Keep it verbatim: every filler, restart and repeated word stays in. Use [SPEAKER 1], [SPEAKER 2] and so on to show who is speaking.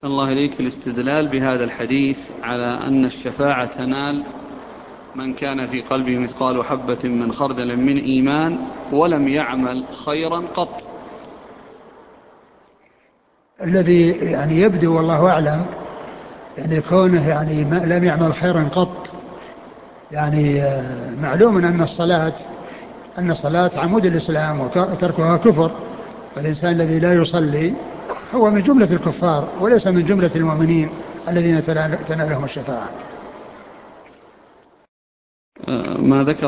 [SPEAKER 1] الله إليك الاستدلال بهذا الحديث على أن الشفاعة تنال من كان في قلبه مثقال حبة من خردل من إيمان ولم يعمل خيرا قط.
[SPEAKER 2] الذي يعني يبدو والله أعلم يعني كونه يعني ما لم يعمل خيرا قط، يعني آه، معلوم أن الصلاة أن الصلاة عمود الإسلام وتركها كفر، فالإنسان الذي لا يصلي هو من جملة الكفار وليس من جملة المؤمنين الذين تنالهم الشفاعة.
[SPEAKER 1] آه، ما ذكر